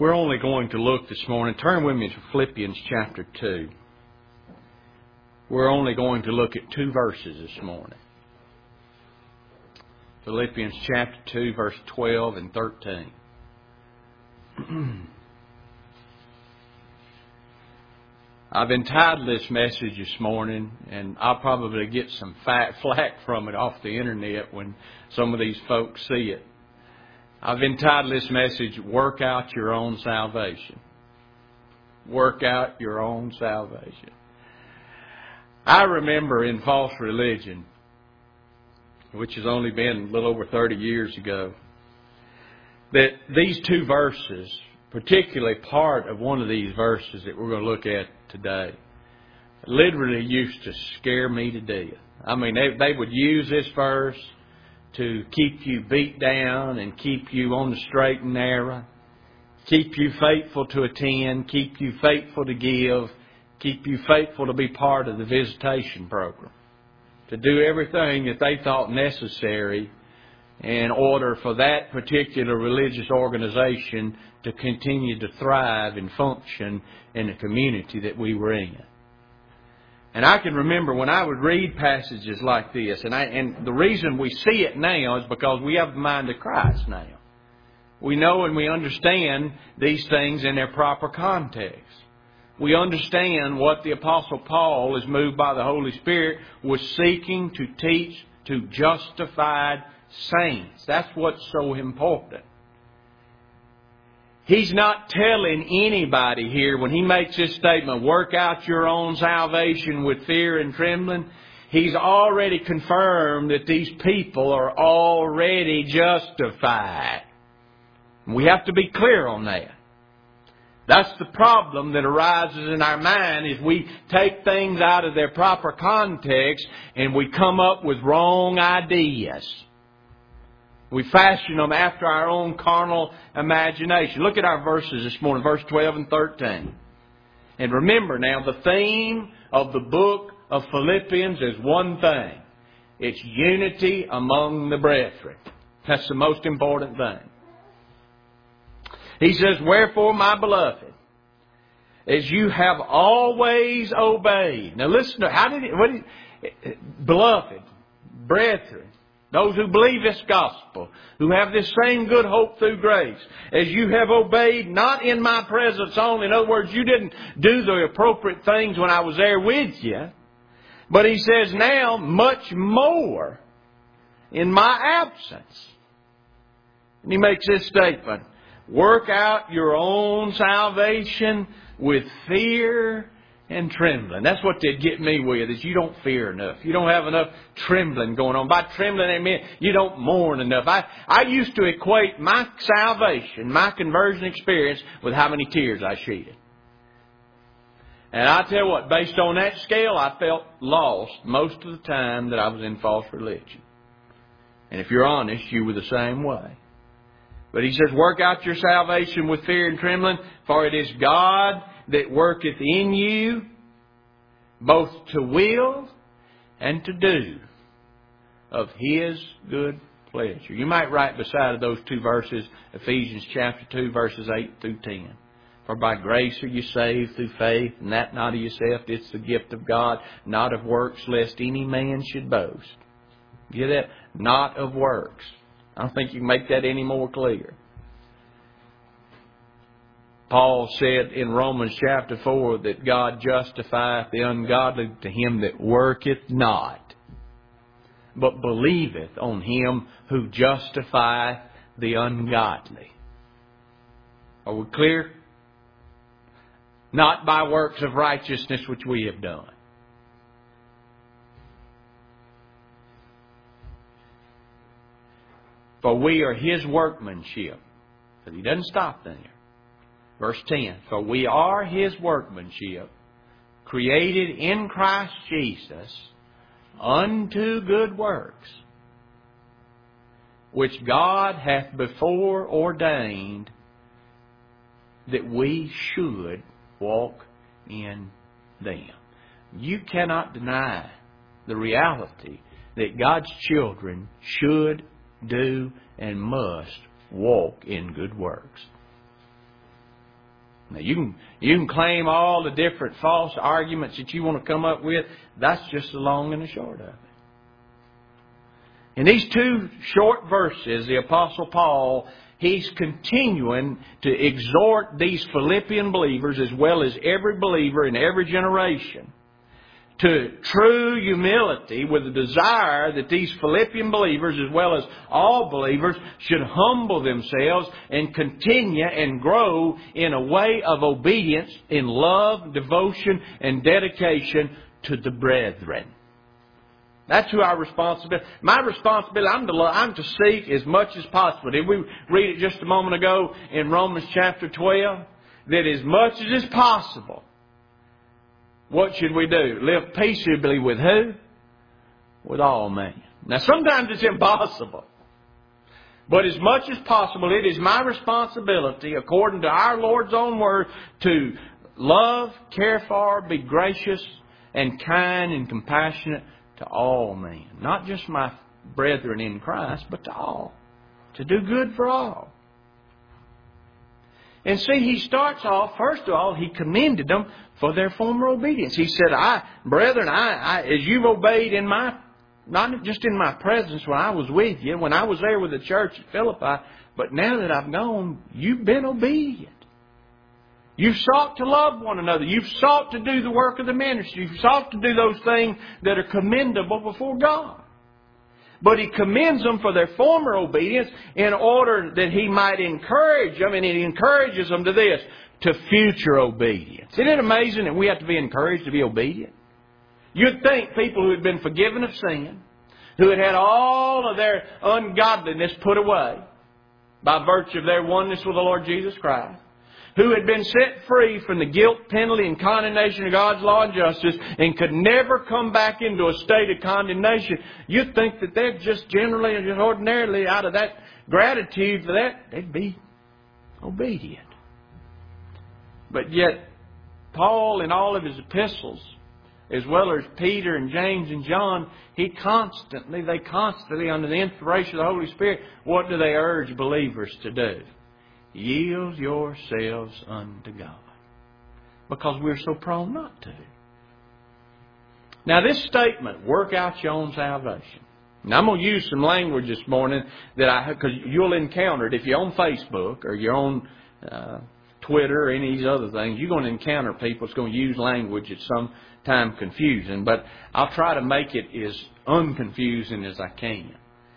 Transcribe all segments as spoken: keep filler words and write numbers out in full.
We're only going to look this morning. Turn with me to Philippians chapter two. We're only going to look at two verses this morning. Philippians chapter two, verse twelve and thirteen. I've entitled this message this morning, and I'll probably get some fat flack from it off the internet when some of these folks see it. I've entitled this message, Work Out Your Own Salvation. Work out your own salvation. I remember in false religion, which has only been a little over thirty years ago, that these two verses, particularly part of one of these verses that we're going to look at today, literally used to scare me to death. I mean, they, they would use this verse to keep you beat down and keep you on the straight and narrow, keep you faithful to attend, keep you faithful to give, keep you faithful to be part of the visitation program, to do everything that they thought necessary in order for that particular religious organization to continue to thrive and function in the community that we were in. And I can remember when I would read passages like this, and I, and the reason we see it now is because we have the mind of Christ now. We know and we understand these things in their proper context. We understand what the Apostle Paul, as moved by the Holy Spirit, was seeking to teach to justified saints. That's what's so important. He's not telling anybody here when he makes this statement, work out your own salvation with fear and trembling. He's already confirmed that these people are already justified. We have to be clear on that. That's the problem that arises in our mind is we take things out of their proper context and we come up with wrong ideas. We fashion them after our own carnal imagination. Look at our verses this morning, verse twelve and thirteen. And remember now, the theme of the book of Philippians is one thing. It's unity among the brethren. That's the most important thing. He says, wherefore, my beloved, as you have always obeyed. Now listen to, how did it, what did, beloved, brethren, those who believe this gospel, who have this same good hope through grace, as you have obeyed, not in my presence only. In other words, you didn't do the appropriate things when I was there with you. But he says now, much more in my absence. And he makes this statement, work out your own salvation with fear and trembling. That's what they'd get me with, is you don't fear enough. You don't have enough trembling going on. By trembling, I mean you don't mourn enough. I, I used to equate my salvation, my conversion experience, with how many tears I shedded. And I tell you what, based on that scale, I felt lost most of the time that I was in false religion. And if you're honest, you were the same way. But he says, work out your salvation with fear and trembling, for it is God that worketh in you, both to will and to do of His good pleasure. You might write beside of those two verses, Ephesians chapter two, verses eight through ten. For by grace are you saved through faith, and that not of yourself, it's the gift of God, not of works, lest any man should boast. Get that? Not of works. I don't think you can make that any more clear. Paul said in Romans chapter four that God justifieth the ungodly to him that worketh not, but believeth on Him who justifieth the ungodly. Are we clear? Not by works of righteousness which we have done. For we are His workmanship. But he doesn't stop there. Verse ten. For we are His workmanship, created in Christ Jesus, unto good works, which God hath before ordained that we should walk in them. You cannot deny the reality that God's children should do and must walk in good works. Now, you can, you can claim all the different false arguments that you want to come up with. That's just the long and the short of it. In these two short verses, the Apostle Paul, he's continuing to exhort these Philippian believers, as well as every believer in every generation, to true humility, with the desire that these Philippian believers, as well as all believers, should humble themselves and continue and grow in a way of obedience, in love, devotion, and dedication to the brethren. That's who our responsibility. My responsibility, I'm to, I'm to seek as much as possible. Did we read it just a moment ago in Romans chapter twelve? That as much as is possible, what should we do? Live peaceably with who? With all men. Now sometimes it's impossible. But as much as possible, it is my responsibility, according to our Lord's own word, to love, care for, be gracious, and kind and compassionate to all men. Not just my brethren in Christ, but to all. To do good for all. And see, he starts off, first of all, he commended them for their former obedience. He said, I, brethren, I, I, as you've obeyed in my, not just in my presence when I was with you, when I was there with the church at Philippi, but now that I've gone, you've been obedient. You've sought to love one another. You've sought to do the work of the ministry. You've sought to do those things that are commendable before God. But he commends them for their former obedience in order that he might encourage them, and he encourages them to this, to future obedience. Isn't it amazing that we have to be encouraged to be obedient? You'd think people who had been forgiven of sin, who had had all of their ungodliness put away by virtue of their oneness with the Lord Jesus Christ, who had been set free from the guilt, penalty, and condemnation of God's law and justice, and could never come back into a state of condemnation, you'd think that they'd just generally and just ordinarily, out of that gratitude for that, they'd be obedient. But yet, Paul, in all of his epistles, as well as Peter and James and John, he constantly, they constantly, under the inspiration of the Holy Spirit, what do they urge believers to do? Yield yourselves unto God. Because we're so prone not to. Now this statement, work out your own salvation. Now I'm going to use some language this morning that I, because you'll encounter it if you're on Facebook or you're on uh, Twitter or any of these other things, you're going to encounter people that's going to use language that's sometimes confusing. But I'll try to make it as unconfusing as I can.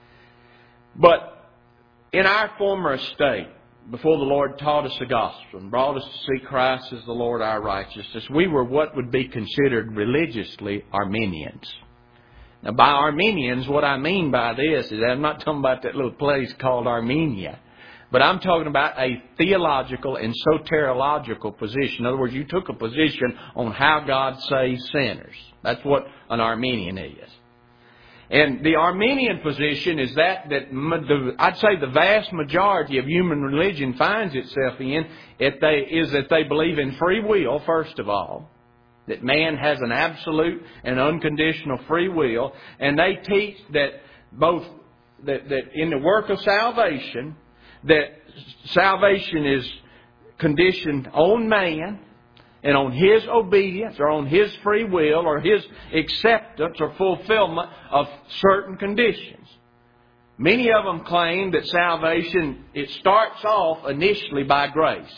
But in our former estate, before the Lord taught us the gospel and brought us to see Christ as the Lord our righteousness, we were what would be considered religiously Arminians. Now by Arminians, what I mean by this is I'm not talking about that little place called Armenia, but I'm talking about a theological and soteriological position. In other words, you took a position on how God saves sinners. That's what an Arminian is. And the Arminian position is that, that I'd say the vast majority of human religion finds itself in, if they, is that they believe in free will, first of all. That man has an absolute and unconditional free will. And they teach that both, that, that in the work of salvation, that salvation is conditioned on man, and on his obedience or on his free will or his acceptance or fulfillment of certain conditions. Many of them claim that salvation, it starts off initially by grace.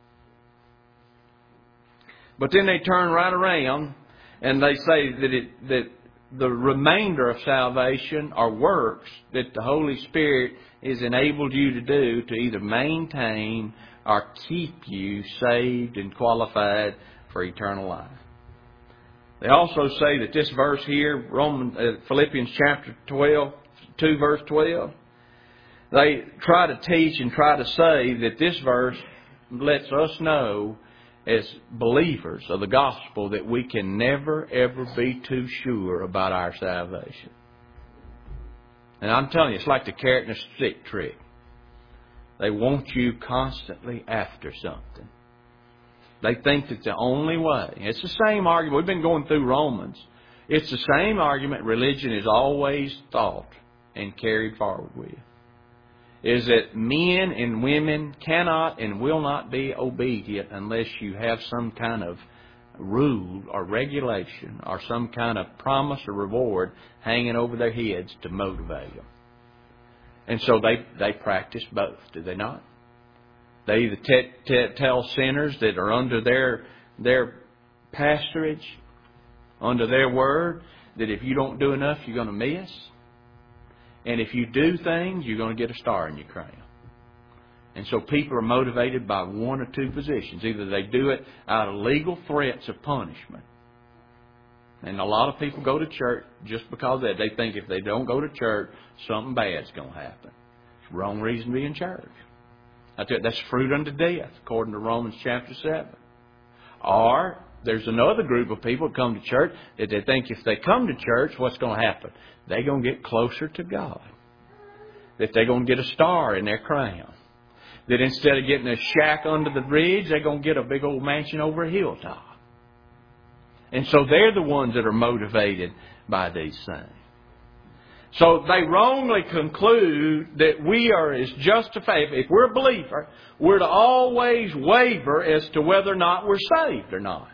But then they turn right around and they say that it, that the remainder of salvation are works that the Holy Spirit has enabled you to do to either maintain or keep you saved and qualified for eternal life. They also say that this verse here, Romans, uh, Philippians chapter twelve, two verse twelve, they try to teach and try to say that this verse lets us know as believers of the gospel that we can never ever be too sure about our salvation. And I'm telling you, it's like the carrot and the stick trick. They want you constantly after something. They think that the only way, it's the same argument, we've been going through Romans. It's the same argument religion is always thought and carried forward with. is that men and women cannot and will not be obedient unless you have some kind of rule or regulation or some kind of promise or reward hanging over their heads to motivate them. And so they, they practice both, do they not? They either t- t- tell sinners that are under their, their pastorage, under their word, that if you don't do enough, you're going to miss. And if you do things, you're going to get a star in your crown. And so people are motivated by one or two positions. Either they do it out of legal threats of punishment. And a lot of people go to church just because of that. They think if they don't go to church, something bad's going to happen. It's the wrong reason to be in church. I tell you, that's fruit unto death, according to Romans chapter seven. Or there's another group of people that come to church that they think if they come to church, what's going to happen? They're going to get closer to God. That they're going to get a star in their crown. That instead of getting a shack under the bridge, they're going to get a big old mansion over a hilltop. And so they're the ones that are motivated by these things. So they wrongly conclude that we are as justified. If we're a believer, we're to always waver as to whether or not we're saved or not.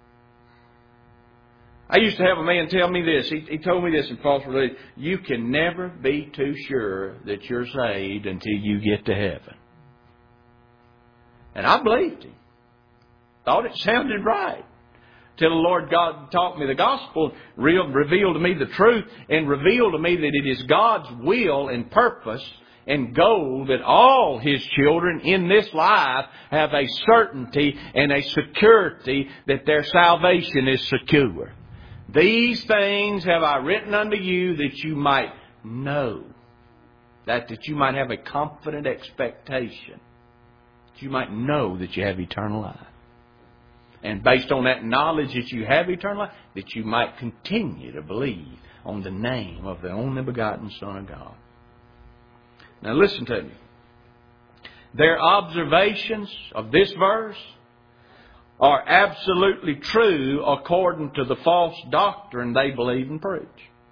I used to have a man tell me this. He, he told me this in false religion. You can never be too sure that you're saved until you get to heaven. And I believed him. Thought it sounded right. Till the Lord God taught me the gospel, real, revealed to me the truth, and revealed to me that it is God's will and purpose and goal that all His children in this life have a certainty and a security that their salvation is secure. These things have I written unto you that you might know. That, that you might have a confident expectation. That you might know that you have eternal life. And based on that knowledge that you have eternal life, that you might continue to believe on the name of the only begotten Son of God. Now listen to me. Their observations of this verse are absolutely true according to the false doctrine they believe and preach.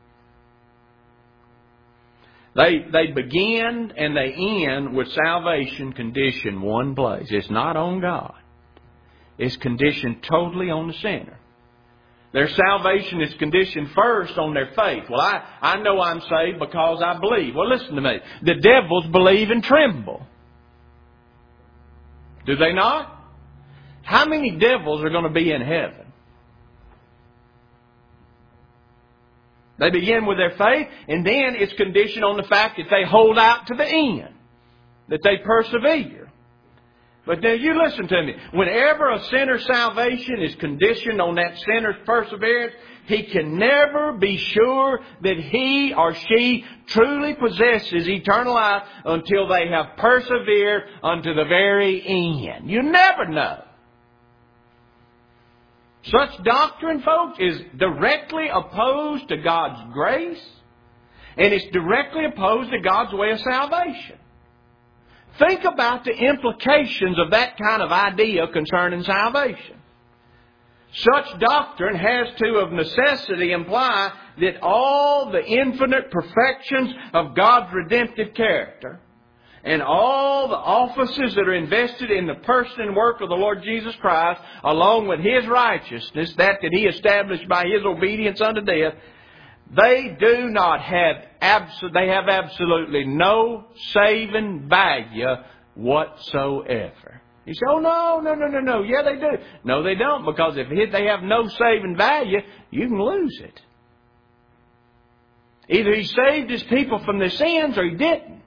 They, they begin and they end with salvation conditioned one place. It's not on God. It's conditioned totally on the sinner. Their salvation is conditioned first on their faith. Well, I, I know I'm saved because I believe. Well, listen to me. The devils believe and tremble. Do they not? How many devils are going to be in heaven? They begin with their faith, and then it's conditioned on the fact that they hold out to the end. That they persevere. But now you listen to me. Whenever a sinner's salvation is conditioned on that sinner's perseverance, he can never be sure that he or she truly possesses eternal life until they have persevered unto the very end. You never know. Such doctrine, folks, is directly opposed to God's grace, and it's directly opposed to God's way of salvation. Think about the implications of that kind of idea concerning salvation. Such doctrine has to of necessity imply that all the infinite perfections of God's redemptive character and all the offices that are invested in the person and work of the Lord Jesus Christ, along with His righteousness, that that He established by His obedience unto death, they do not have abso- they have absolutely no saving value whatsoever. You say, oh, no, no, no, no, no. Yeah, they do. No, they don't, because if they have no saving value, you can lose it. Either He saved His people from their sins or He didn't.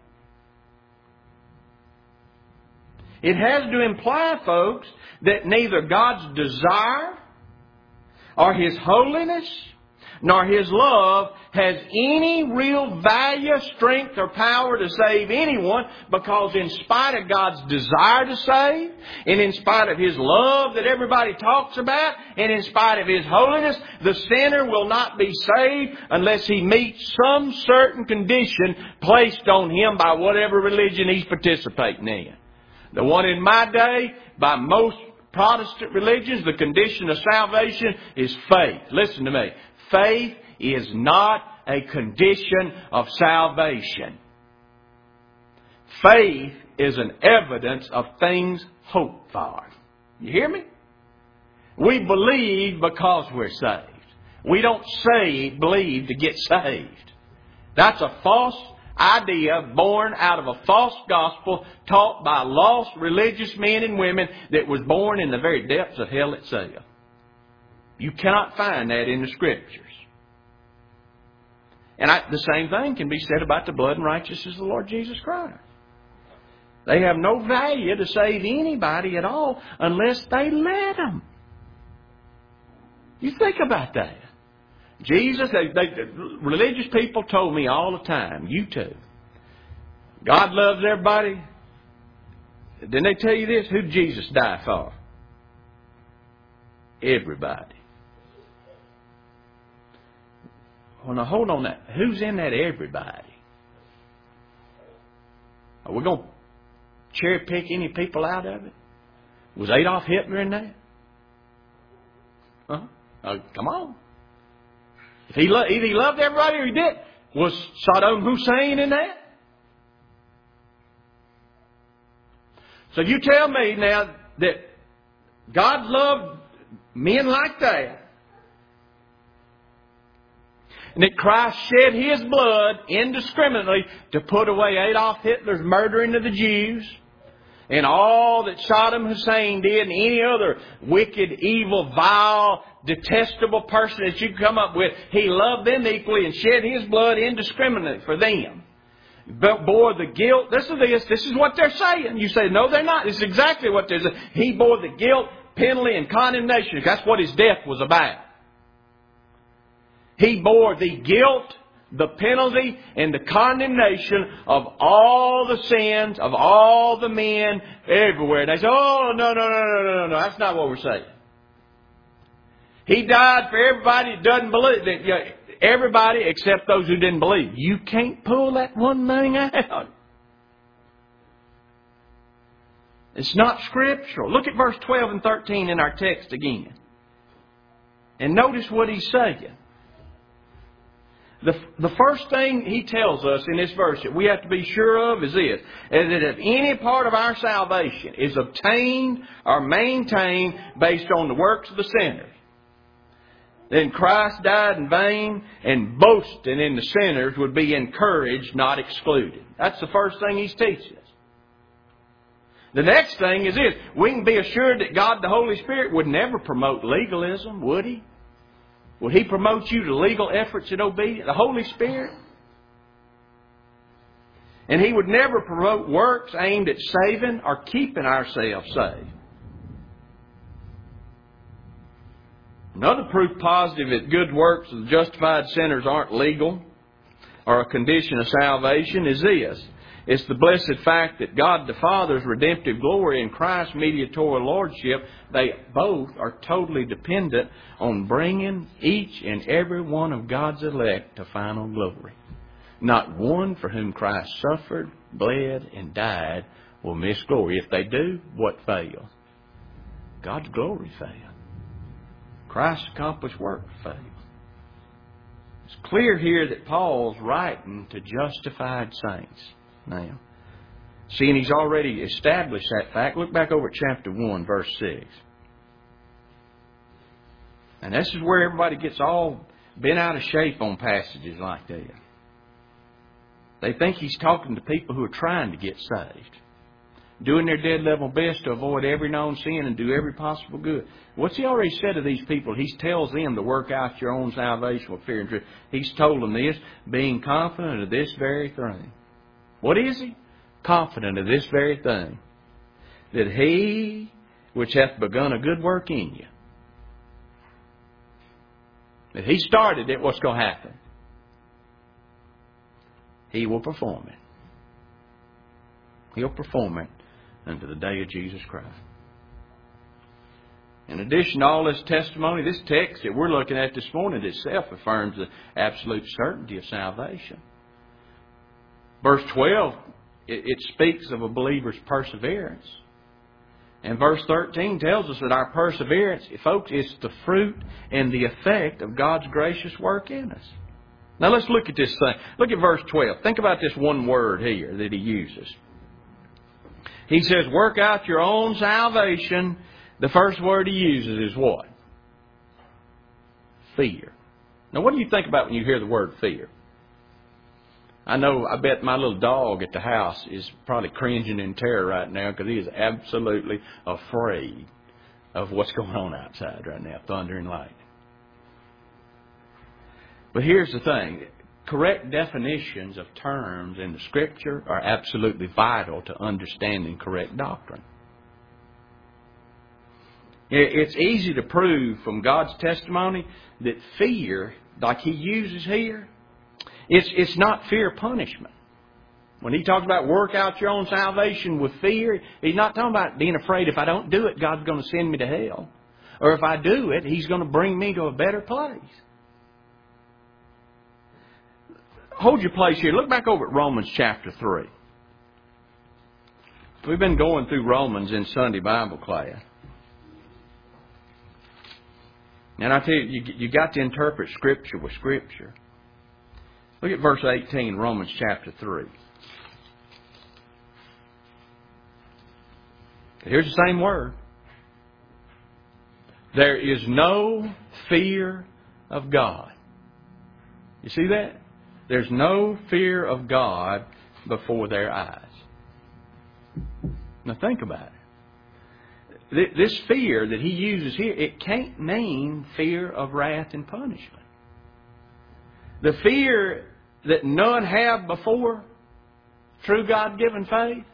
It has to imply, folks, that neither God's desire or His holiness nor His love has any real value, strength, or power to save anyone, because in spite of God's desire to save, and in spite of His love that everybody talks about, and in spite of His holiness, the sinner will not be saved unless he meets some certain condition placed on him by whatever religion he's participating in. The one in my day, by most Protestant religions, the condition of salvation is faith. Listen to me. Faith is not a condition of salvation. Faith is an evidence of things hoped for. You hear me? We believe because we're saved. We don't say believe to get saved. That's a false idea born out of a false gospel taught by lost religious men and women that was born in the very depths of hell itself. You cannot find that in the Scriptures. And I, the same thing can be said about the blood and righteousness of the Lord Jesus Christ. They have no value to save anybody at all unless they let them. You think about that. Jesus, they, they, religious people told me all the time, you too, God loves everybody. Didn't they tell you this? Who did Jesus die for? Everybody. Well, now hold on that. Who's in that everybody? Are we going to cherry pick any people out of it? Was Adolf Hitler in that? Huh? Uh, come on. If he, lo- either he loved everybody or he did. Was Saddam Hussein in that? So you tell me now that God loved men like that, and that Christ shed His blood indiscriminately to put away Adolf Hitler's murdering of the Jews, and all that Saddam Hussein did, and any other wicked, evil, vile, detestable person that you can come up with. He loved them equally and shed His blood indiscriminately for them. But bore the guilt. This is this. This is what they're saying. You say, no, they're not. This is exactly what they're saying. He bore the guilt, penalty, and condemnation. That's what His death was about. He bore the guilt, the penalty, and the condemnation of all the sins of all the men everywhere. And they say, oh, no, no, no, no, no, no, no. That's not what we're saying. He died for everybody that doesn't believe. That, you know, everybody except those who didn't believe. You can't pull that one thing out. It's not scriptural. Look at verse twelve and thirteen in our text again. And notice what he's saying. The, the first thing he tells us in this verse that we have to be sure of is this, is that if any part of our salvation is obtained or maintained based on the works of the sinners, then Christ died in vain, and boasting in the sinners would be encouraged, not excluded. That's the first thing he's teaching us. The next thing is this. We can be assured that God the Holy Spirit would never promote legalism, would He? Would He promote you to legal efforts in obedience? The Holy Spirit? And He would never promote works aimed at saving or keeping ourselves saved. Another proof positive that good works of justified sinners aren't legal or a condition of salvation is this. It's the blessed fact that God the Father's redemptive glory and Christ's mediatorial lordship, they both are totally dependent on bringing each and every one of God's elect to final glory. Not one for whom Christ suffered, bled, and died will miss glory. If they do, what fails? God's glory fails. Christ's accomplished work fails. It's clear here that Paul's writing to justified saints. Now, seeing he's already established that fact, look back over at chapter one, verse six. And this is where everybody gets all bent out of shape on passages like that. They think he's talking to people who are trying to get saved, doing their dead level best to avoid every known sin and do every possible good. What's he already said to these people? He tells them to work out your own salvation with fear and trembling. He's told them this, being confident of this very thing. What is he? Confident of this very thing, that He which hath begun a good work in you, that He started it, what's going to happen? He will perform it. He'll perform it unto the day of Jesus Christ. In addition to all this testimony, this text that we're looking at this morning itself affirms the absolute certainty of salvation. Verse twelve, it, it speaks of a believer's perseverance. And verse thirteen tells us that our perseverance, folks, is the fruit and the effect of God's gracious work in us. Now let's look at this thing. Look at verse twelve. Think about this one word here that he uses. He says, work out your own salvation. The first word he uses is what? Fear. Now, what do you think about when you hear the word fear? I know, I bet my little dog at the house is probably cringing in terror right now because he is absolutely afraid of what's going on outside right now, thunder and lightning. But here's the thing. Correct definitions of terms in the Scripture are absolutely vital to understanding correct doctrine. It's easy to prove from God's testimony that fear, like He uses here, it's, it's not fear of punishment. When He talks about work out your own salvation with fear, He's not talking about being afraid if I don't do it, God's going to send me to hell. Or if I do it, He's going to bring me to a better place. Hold your place here. Look back over at Romans chapter three. We've been going through Romans in Sunday Bible class. And I tell you, you, you got to interpret Scripture with Scripture. Look at verse eighteen, Romans chapter three. Here's the same word. There is no fear of God. You see that? There's no fear of God before their eyes. Now think about it. This fear that he uses here, it can't mean fear of wrath and punishment. The fear that none have before true God-given faith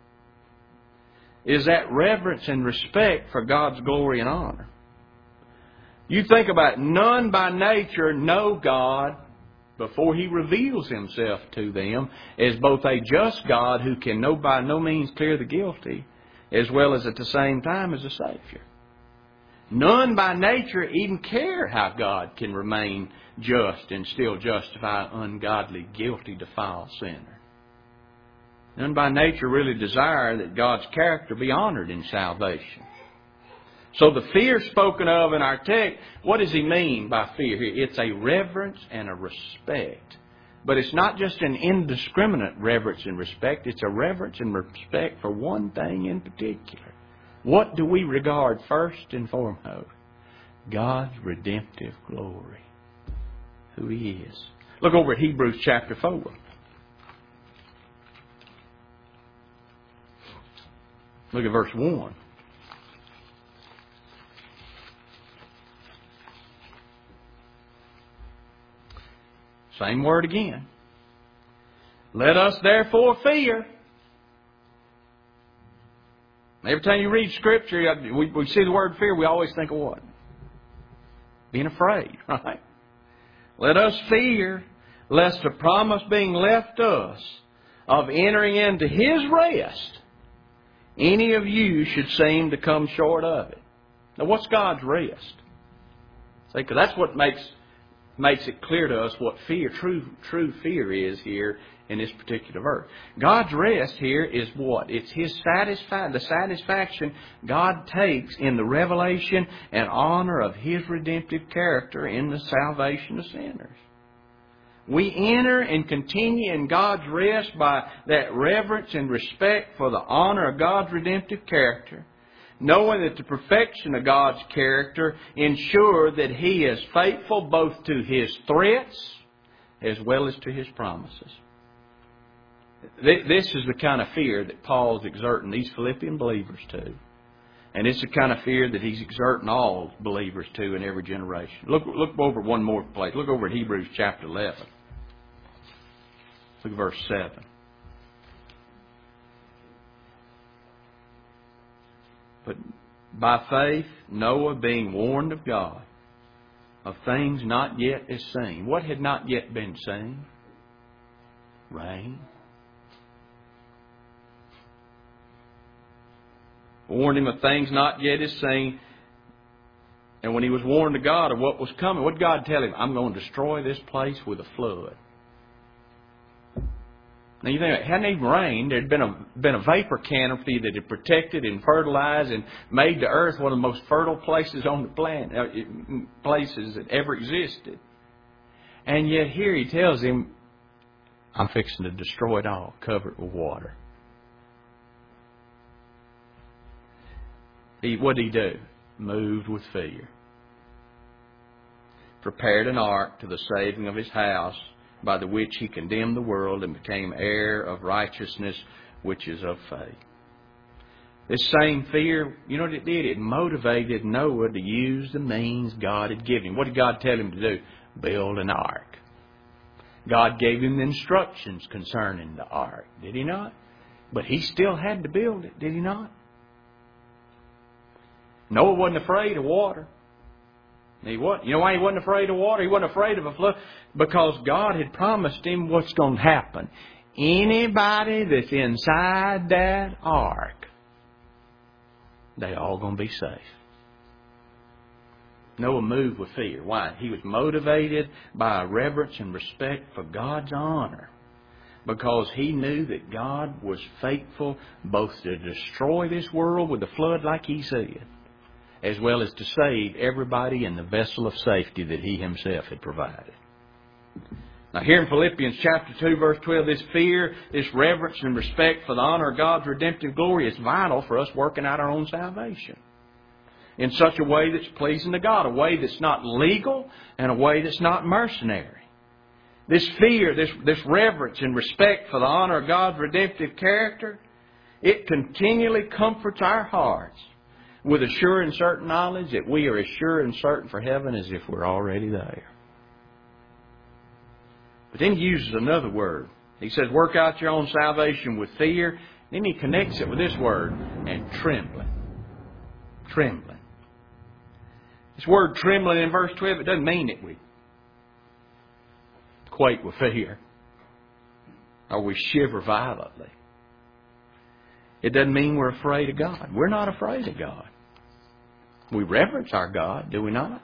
is that reverence and respect for God's glory and honor. You think about it, none by nature know God before He reveals Himself to them as both a just God who can no by no means clear the guilty, as well as at the same time as a Savior. None by nature even care how God can remain just and still justify ungodly, guilty, defiled sinner. None by nature really desire that God's character be honored in salvation. So the fear spoken of in our text, what does he mean by fear here? It's a reverence and a respect. But it's not just an indiscriminate reverence and respect. It's a reverence and respect for one thing in particular. What do we regard first and foremost? God's redemptive glory. Who He is. Look over at Hebrews chapter four. Look at verse one. Same word again. Let us therefore fear. Every time you read Scripture, we, we see the word fear, we always think of what? Being afraid, right? Let us fear, lest the promise being left us of entering into His rest, any of you should seem to come short of it. Now, what's God's rest? See, because that's what makes makes it clear to us what fear, true true fear is here in this particular verse. God's rest here is what? It's His satisfi- the satisfaction God takes in the revelation and honor of His redemptive character in the salvation of sinners. We enter and continue in God's rest by that reverence and respect for the honor of God's redemptive character, knowing that the perfection of God's character ensures that He is faithful both to His threats as well as to His promises. This is the kind of fear that Paul's exerting these Philippian believers to. And it's the kind of fear that he's exerting all believers to in every generation. Look, look over one more place. Look over at Hebrews chapter eleven. Look at verse seven. But by faith, Noah, being warned of God of things not yet as seen. What had not yet been seen? Rain. Warned him of things not yet as seen. And when he was warned of God of what was coming, what did God tell him? I'm going to destroy this place with a flood. Now you think, it hadn't even rained. There had been a, been a vapor canopy that had protected and fertilized and made the earth one of the most fertile places on the planet, places that ever existed. And yet here he tells him, I'm fixing to destroy it all, cover it with water. He, what did he do? Moved with fear. Prepared an ark to the saving of his house, by the which he condemned the world and became heir of righteousness, which is of faith. This same fear, you know what it did? It motivated Noah to use the means God had given him. What did God tell him to do? Build an ark. God gave him the instructions concerning the ark, did he not? But he still had to build it, did he not? Noah wasn't afraid of water. He wasn't. You know why he wasn't afraid of water? He wasn't afraid of a flood. Because God had promised him what's going to happen. Anybody that's inside that ark, they all going to be safe. Noah moved with fear. Why? He was motivated by a reverence and respect for God's honor. Because he knew that God was faithful both to destroy this world with the flood like he said, as well as to save everybody in the vessel of safety that he himself had provided. Now here in Philippians chapter two, verse twelve, this fear, this reverence and respect for the honor of God's redemptive glory is vital for us working out our own salvation in such a way that's pleasing to God, a way that's not legal and a way that's not mercenary. This fear, this, this reverence and respect for the honor of God's redemptive character, it continually comforts our hearts with a sure and certain knowledge that we are as sure and certain for heaven as if we're already there. But then he uses another word. He says, work out your own salvation with fear. Then he connects it with this word, and trembling. Trembling. This word trembling in verse twelve, it doesn't mean that we quake with fear or we shiver violently. It doesn't mean we're afraid of God. We're not afraid of God. We reverence our God, do we not?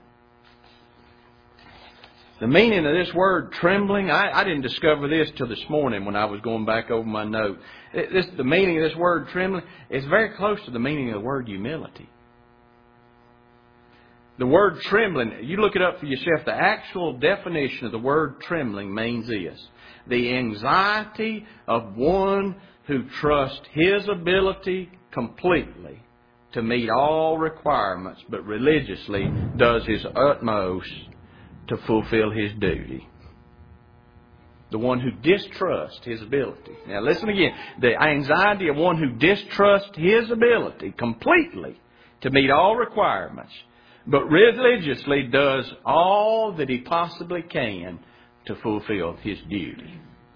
The meaning of this word trembling, I, I didn't discover this till this morning when I was going back over my note. It, this, the meaning of this word trembling is very close to the meaning of the word humility. The word trembling, you look it up for yourself, the actual definition of the word trembling means this: the anxiety of one who trusts his ability completely to meet all requirements, but religiously does his utmost to fulfill his duty. The one who distrusts his ability. Now listen again. The anxiety of one who distrusts his ability completely to meet all requirements, but religiously does all that he possibly can to fulfill his duty.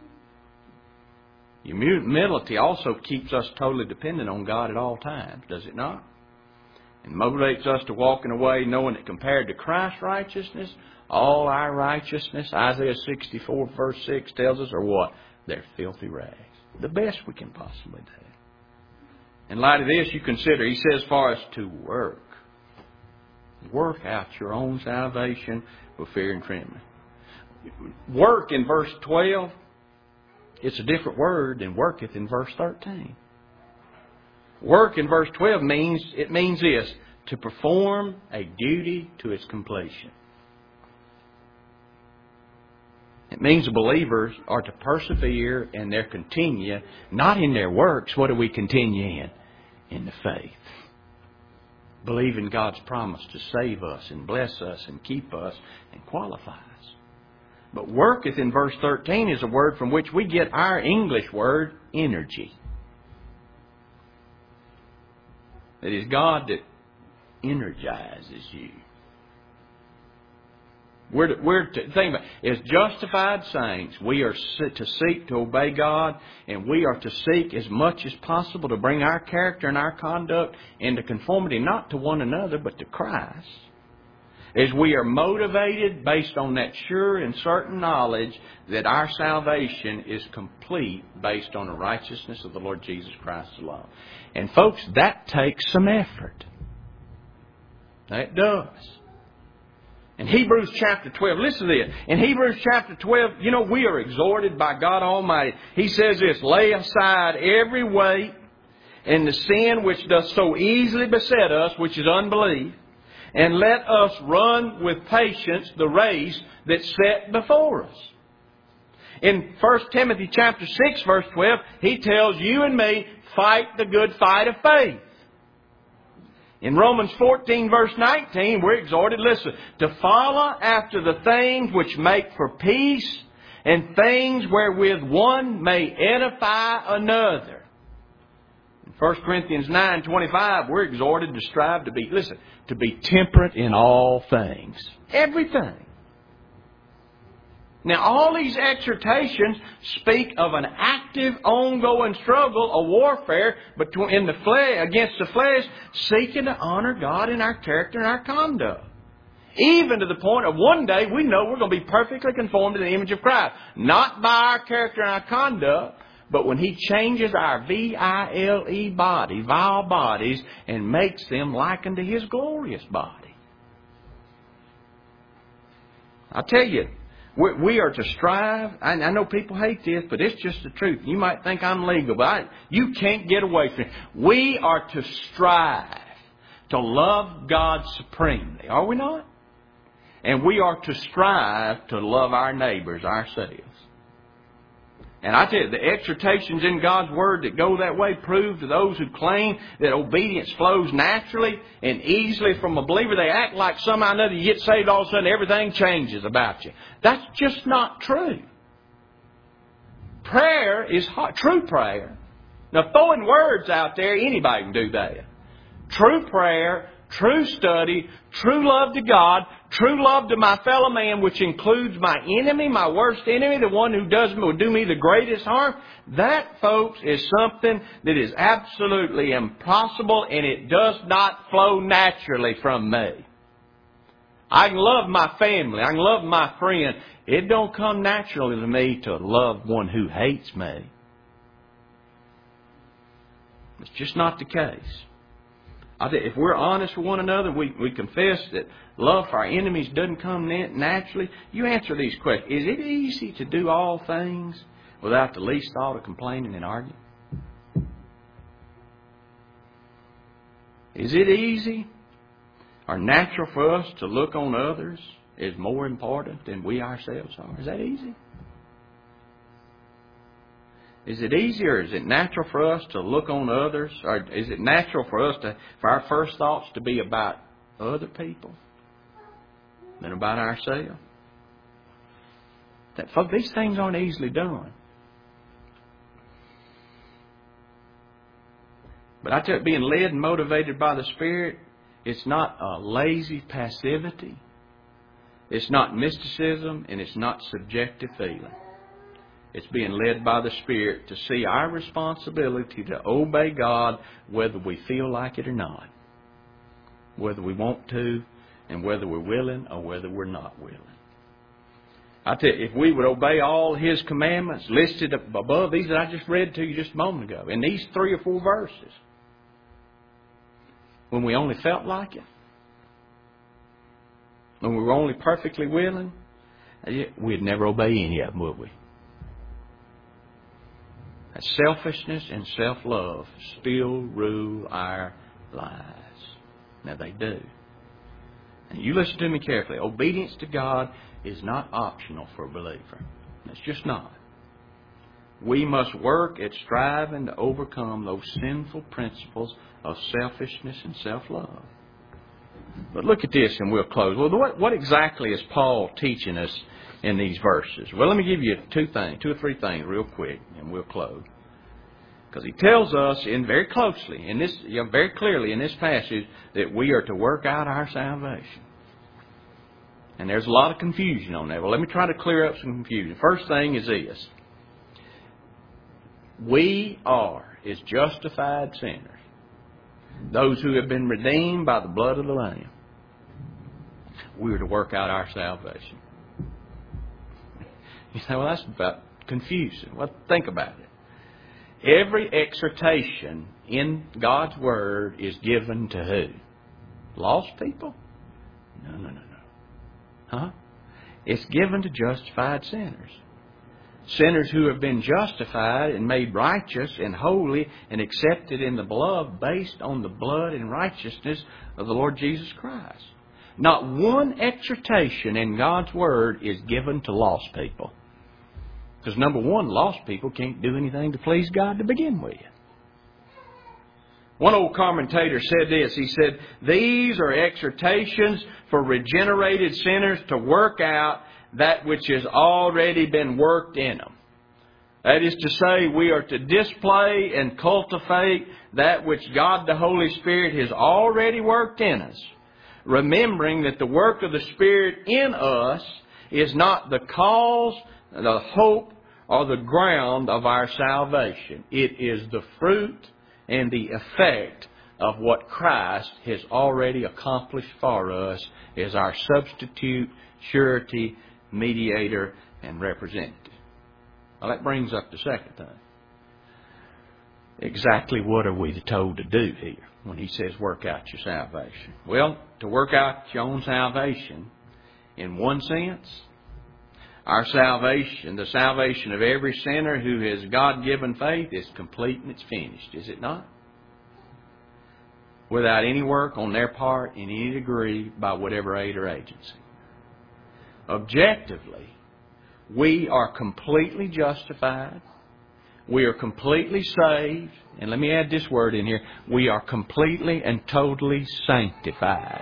Humility also keeps us totally dependent on God at all times, does it not? And motivates us to walk in a way knowing that compared to Christ's righteousness, all our righteousness, Isaiah sixty-four verse six tells us, are what? They're filthy rags. The best we can possibly do. In light of this, you consider, he says, for us to work. Work out your own salvation with fear and trembling. Work in verse twelve, it's a different word than worketh in verse thirteen. Work in verse twelve means, it means this, to perform a duty to its completion. It means the believers are to persevere and they continue, not in their works. What do we continue in? In the faith. Believing God's promise to save us and bless us and keep us and qualify us. But worketh in verse thirteen is a word from which we get our English word energy. It is God that energizes you. We're to, we're to think about it. As justified saints, we are to seek to obey God, and we are to seek as much as possible to bring our character and our conduct into conformity, not to one another, but to Christ. As we are motivated based on that sure and certain knowledge that our salvation is complete based on the righteousness of the Lord Jesus Christ alone. And folks, that takes some effort. That does. In Hebrews chapter twelve, listen to this. In Hebrews chapter twelve, you know, we are exhorted by God Almighty. He says this, lay aside every weight and the sin which does so easily beset us, which is unbelief, and let us run with patience the race that's set before us. In First Timothy chapter six, verse twelve, he tells you and me, fight the good fight of faith. In Romans fourteen, verse nineteen, we're exhorted, listen, to follow after the things which make for peace and things wherewith one may edify another. In First Corinthians nine twenty-five, we're exhorted to strive to be, listen, to be temperate in all things. Everything. Now, all these exhortations speak of an active, ongoing struggle, a warfare between in the flesh, against the flesh, seeking to honor God in our character and our conduct. Even to the point of one day we know we're going to be perfectly conformed to the image of Christ. Not by our character and our conduct, but when He changes our V I L E body, vile bodies, and makes them like unto His glorious body. I tell you, We, we are to strive. I, I know people hate this, but it's just the truth. You might think I'm legal, but I, you can't get away from it. We are to strive to love God supremely, are we not? And we are to strive to love our neighbors ourselves. And I tell you, the exhortations in God's Word that go that way prove to those who claim that obedience flows naturally and easily from a believer. They act like somehow or another you get saved, all of a sudden everything changes about you. That's just not true. Prayer is hard. True prayer. Now, throwing words out there, anybody can do that. True prayer, true study, true love to God, true love to my fellow man, which includes my enemy, my worst enemy, the one who does would do me the greatest harm. That, folks, is something that is absolutely impossible, and it does not flow naturally from me. I can love my family. I can love my friend. It don't come naturally to me to love one who hates me. It's just not the case. I think if we're honest with one another, we, we confess that love for our enemies doesn't come naturally. You answer these questions. Is it easy to do all things without the least thought of complaining and arguing? Is it easy or natural for us to look on others as more important than we ourselves are? Is that easy? Is it easy, or is it natural for us to look on others? Or is it natural for us to, for our first thoughts to be about other people than about ourselves? That, folks, these things aren't easily done. But I tell you, being led and motivated by the Spirit, it's not a lazy passivity. It's not mysticism, and it's not subjective feeling. It's being led by the Spirit to see our responsibility to obey God whether we feel like it or not. Whether we want to, and whether we're willing or whether we're not willing. I tell you, if we would obey all His commandments listed above, these that I just read to you just a moment ago, in these three or four verses, when we only felt like it, when we were only perfectly willing, we'd never obey any of them, would we? That selfishness and self-love still rule our lives. Now they do. And you listen to me carefully. Obedience to God is not optional for a believer. It's just not. We must work at striving to overcome those sinful principles of selfishness and self-love. But look at this and we'll close. Well, what, what exactly is Paul teaching us in these verses? Well, let me give you two things, two or three things real quick, and we'll close. Because he tells us in very closely, in this, you know, very clearly in this passage, that we are to work out our salvation. And there's a lot of confusion on that. Well, let me try to clear up some confusion. First thing is this. We are, as justified sinners, those who have been redeemed by the blood of the Lamb, we are to work out our salvation. You say, well, that's about confusing. Well, think about it. Every exhortation in God's Word is given to who? Lost people? No, no, no, no. Huh? It's given to justified sinners. Sinners who have been justified and made righteous and holy and accepted in the beloved based on the blood and righteousness of the Lord Jesus Christ. Not one exhortation in God's Word is given to lost people. Because number one, lost people can't do anything to please God to begin with. One old commentator said this. He said, these are exhortations for regenerated sinners to work out that which has already been worked in them. That is to say, we are to display and cultivate that which God the Holy Spirit has already worked in us, remembering that the work of the Spirit in us is not the cause, the hope, or the ground of our salvation. It is the fruit and the effect of what Christ has already accomplished for us as our substitute, surety, mediator, and representative. Now that brings up the second thing. Exactly what are we told to do here when he says work out your salvation? Well, to work out your own salvation, in one sense, our salvation, the salvation of every sinner who has God-given faith, is complete and it's finished, is it not? Without any work on their part in any degree by whatever aid or agency. Objectively, we are completely justified. We are completely saved. And let me add this word in here. We are completely and totally sanctified.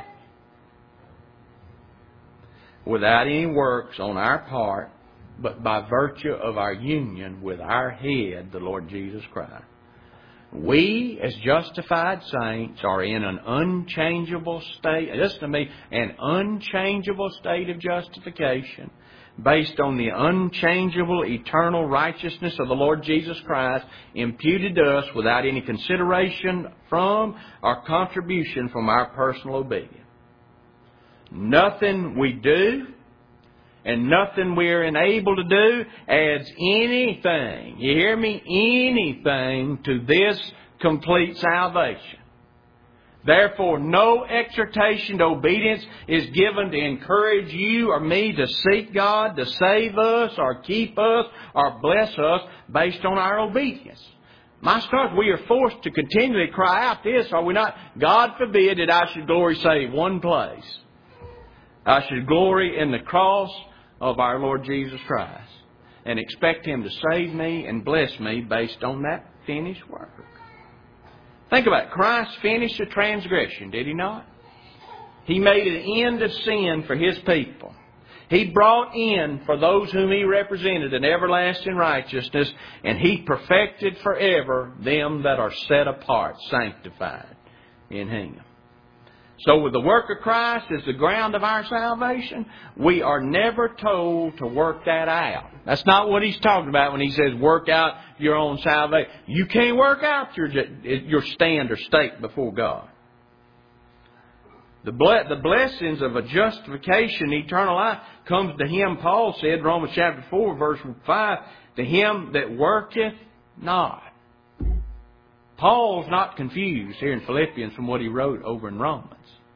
Without any works on our part, but by virtue of our union with our head, the Lord Jesus Christ. We, as justified saints, are in an unchangeable state, listen to me, an unchangeable state of justification based on the unchangeable eternal righteousness of the Lord Jesus Christ imputed to us without any consideration from or contribution from our personal obedience. Nothing we do and nothing we're enabled to do adds anything, you hear me, anything to this complete salvation. Therefore, no exhortation to obedience is given to encourage you or me to seek God, to save us, or keep us, or bless us based on our obedience. My stars, we are forced to continually cry out this, are we not? God forbid that I should glory save one place. I should glory in the cross of our Lord Jesus Christ and expect Him to save me and bless me based on that finished work. Think about it. Christ finished the transgression, did He not? He made an end of sin for His people. He brought in for those whom He represented an everlasting righteousness, and He perfected forever them that are set apart, sanctified in Him. So with the work of Christ as the ground of our salvation, we are never told to work that out. That's not what He's talking about when He says work out your own salvation. You can't work out your, your stand or state before God. The, ble- the blessings of a justification, eternal life, comes to him, Paul said, Romans chapter four, verse five, to him that worketh not. Paul's not confused here in Philippians from what he wrote over in Romans.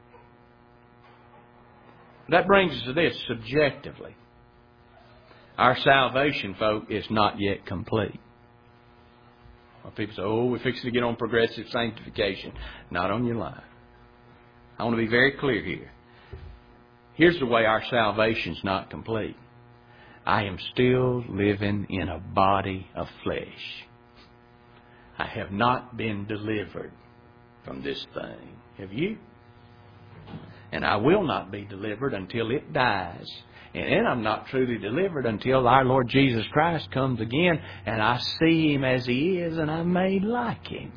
That brings us to this, subjectively. Our salvation, folk, is not yet complete. Well, people say, oh, we're fixing to get on progressive sanctification. Not on your life. I want to be very clear here. Here's the way our salvation's not complete. I am still living in a body of flesh. I have not been delivered from this thing. Have you? And I will not be delivered until it dies. And then I'm not truly delivered until our Lord Jesus Christ comes again and I see Him as He is and I'm made like Him.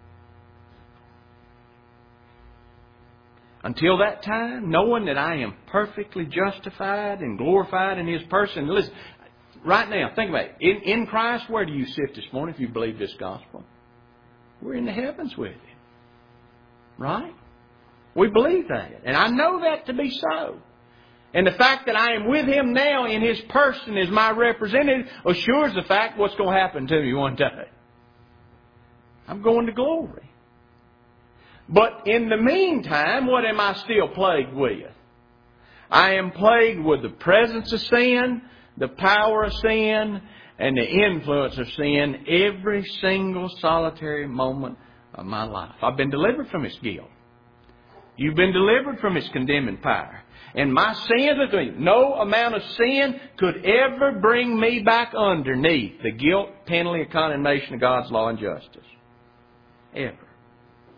Until that time, knowing that I am perfectly justified and glorified in His person. Listen, right now, think about it. In, in Christ, where do you sit this morning if you believe this gospel? We're in the heavens with Him. Right? We believe that. And I know that to be so. And the fact that I am with Him now in His person as my representative assures the fact what's going to happen to me one day. I'm going to glory. But in the meantime, what am I still plagued with? I am plagued with the presence of sin, the power of sin, and the influence of sin every single solitary moment of my life. I've been delivered from its guilt. You've been delivered from its condemning power. And my sins, no amount of sin could ever bring me back underneath the guilt, penalty, and condemnation of God's law and justice. Ever.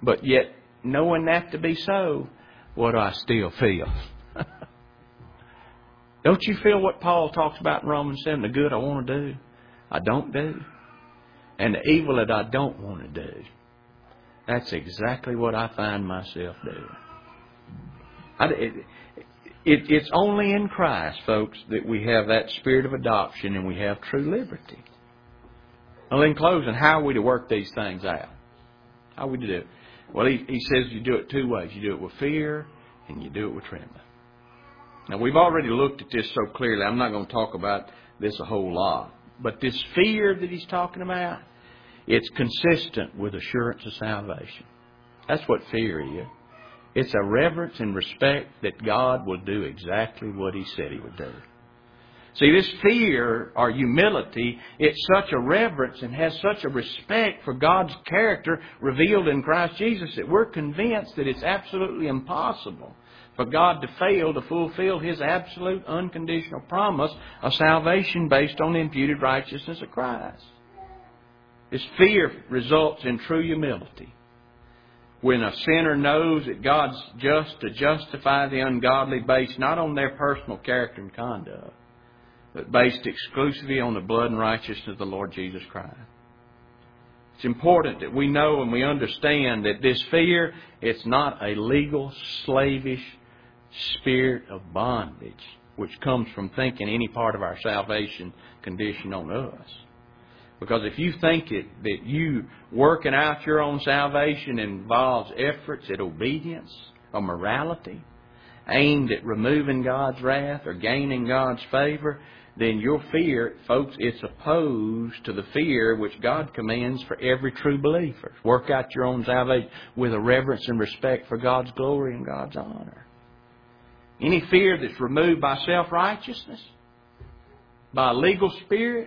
But yet, knowing that to be so, what do I still feel? Don't you feel what Paul talks about in Romans seven? The good I want to do, I don't do. And the evil that I don't want to do. That's exactly what I find myself doing. I, it, it, it's only in Christ, folks, that we have that spirit of adoption and we have true liberty. Well, in closing, how are we to work these things out? How are we to do it? Well, he, he says you do it two ways. You do it with fear and you do it with trembling. Now, we've already looked at this so clearly. I'm not going to talk about this a whole lot. But this fear that he's talking about, it's consistent with assurance of salvation. That's what fear is. It's a reverence and respect that God will do exactly what He said He would do. See, this fear or humility, it's such a reverence and has such a respect for God's character revealed in Christ Jesus that we're convinced that it's absolutely impossible for God to fail to fulfill His absolute unconditional promise of salvation based on the imputed righteousness of Christ. This fear results in true humility. When a sinner knows that God's just to justify the ungodly based not on their personal character and conduct, but based exclusively on the blood and righteousness of the Lord Jesus Christ. It's important that we know and we understand that this fear, it's not a legal, slavish spirit of bondage, which comes from thinking any part of our salvation condition on us. Because if you think it, that you working out your own salvation involves efforts at obedience or morality, aimed at removing God's wrath or gaining God's favor, then your fear, folks, it's opposed to the fear which God commands for every true believer. Work out your own salvation with a reverence and respect for God's glory and God's honor. Any fear that's removed by self-righteousness, by a legal spirit,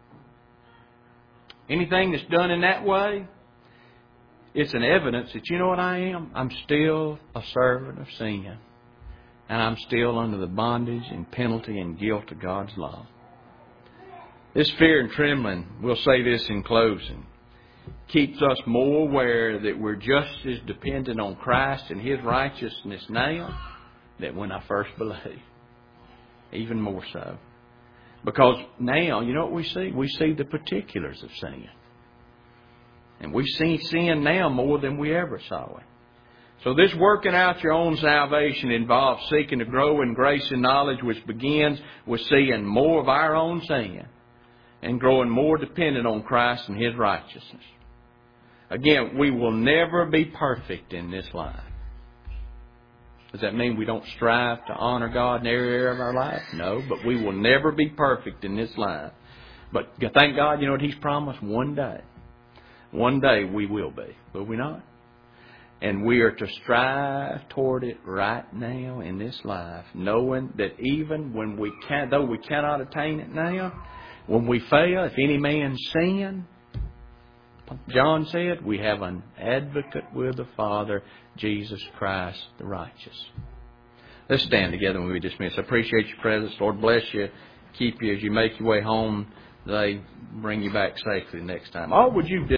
anything that's done in that way, it's an evidence that, you know what I am? I'm still a servant of sin. And I'm still under the bondage and penalty and guilt of God's law. This fear and trembling, we'll say this in closing, keeps us more aware that we're just as dependent on Christ and His righteousness now than when I first believed. Even more so. Because now, you know what we see? We see the particulars of sin. And we see sin now more than we ever saw it. So this working out your own salvation involves seeking to grow in grace and knowledge, which begins with seeing more of our own sin and growing more dependent on Christ and His righteousness. Again, we will never be perfect in this life. Does that mean we don't strive to honor God in every area of our life? No, but we will never be perfect in this life. But thank God, you know what He's promised? One day. One day we will be. Will we not? And we are to strive toward it right now in this life, knowing that even when we can, though we cannot attain it now, when we fail, if any man sin, John said, we have an advocate with the Father, Jesus Christ the righteous. Let's stand together when we dismiss. I appreciate your presence. Lord bless you. Keep you as you make your way home. They bring you back safely next time. All would you do?